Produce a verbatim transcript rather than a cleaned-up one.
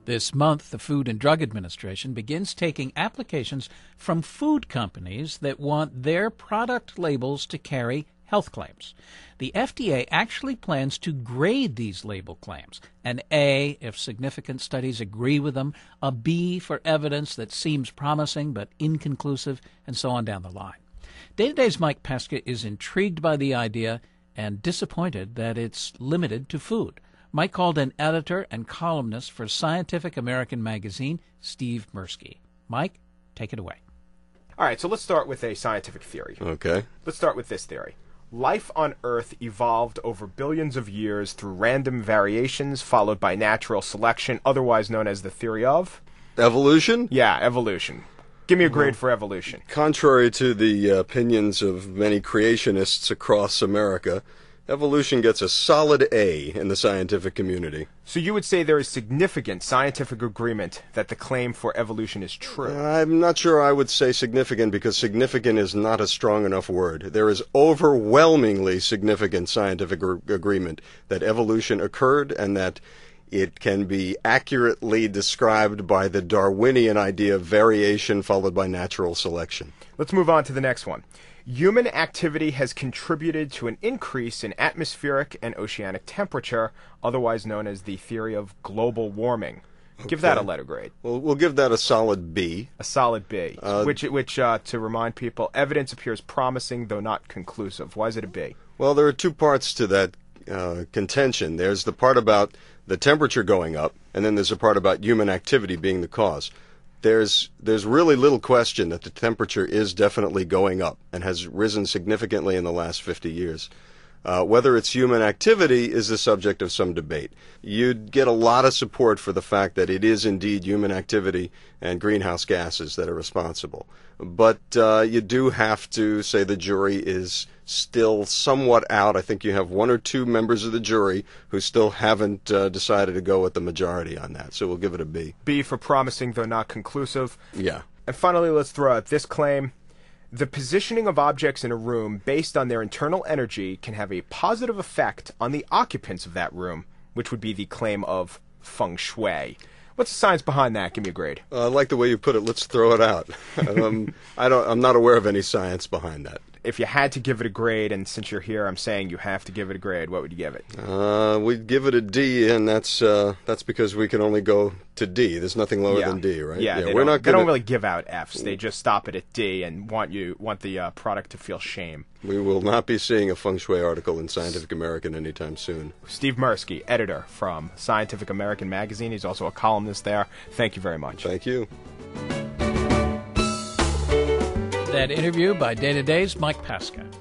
This month, the Food and Drug Administration begins taking applications from food companies that want their product labels to carry health claims. The F D A actually plans to grade these label claims, an A if significant studies agree with them, a B for evidence that seems promising but inconclusive, and so on down the line. Day to Day's Mike Pesca is intrigued by the idea and disappointed that it's limited to food. Mike called an editor and columnist for Scientific American magazine, Steve Mirsky. Mike, take it away. All right, so let's start with a scientific theory. Okay. Let's start with this theory. Life on Earth evolved over billions of years through random variations followed by natural selection, otherwise known as the theory of? Evolution? Yeah, evolution. Give me a grade for evolution. Contrary to the opinions of many creationists across America, evolution gets a solid A in the scientific community. So you would say there is significant scientific agreement that the claim for evolution is true? I'm not sure I would say significant because significant is not a strong enough word. There is overwhelmingly significant scientific ag- agreement that evolution occurred and that it can be accurately described by the Darwinian idea of variation followed by natural selection. Let's move on to the next one. Human activity has contributed to an increase in atmospheric and oceanic temperature, otherwise known as the theory of global warming. Okay. Give that a letter grade. Well, we'll give that a solid B. A solid B. Uh, which, which uh, to remind people, evidence appears promising, though not conclusive. Why is it a B? Well, there are two parts to that uh, contention. There's the part about the temperature going up, and then there's a part about human activity being the cause. There's there's really little question that the temperature is definitely going up and has risen significantly in the last fifty years. Uh, whether it's human activity is the subject of some debate. You'd get a lot of support for the fact that it is indeed human activity and greenhouse gases that are responsible. But uh, you do have to say the jury is still somewhat out. I think you have one or two members of the jury who still haven't uh, decided to go with the majority on that. So we'll give it a B. B for promising, though not conclusive. Yeah. And finally, let's throw out this claim. The positioning of objects in a room based on their internal energy can have a positive effect on the occupants of that room, which would be the claim of feng shui. What's the science behind that? Give me a grade. Uh, I like the way you put it. Let's throw it out. um, I don't. I'm not aware of any science behind that. If you had to give it a grade, and since you're here, I'm saying you have to give it a grade, what would you give it? Uh, we'd give it a D, and that's uh, that's because we can only go to D. There's nothing lower yeah. than D, right? Yeah, yeah they, we're don't, not they gonna, don't really give out Fs. They just stop it at D and want you want the uh, product to feel shame. We will not be seeing a feng shui article in Scientific American anytime soon. Steve Mirsky, editor from Scientific American magazine. He's also a columnist there. Thank you very much. Thank you. That interview by Day to Day's Mike Pesca.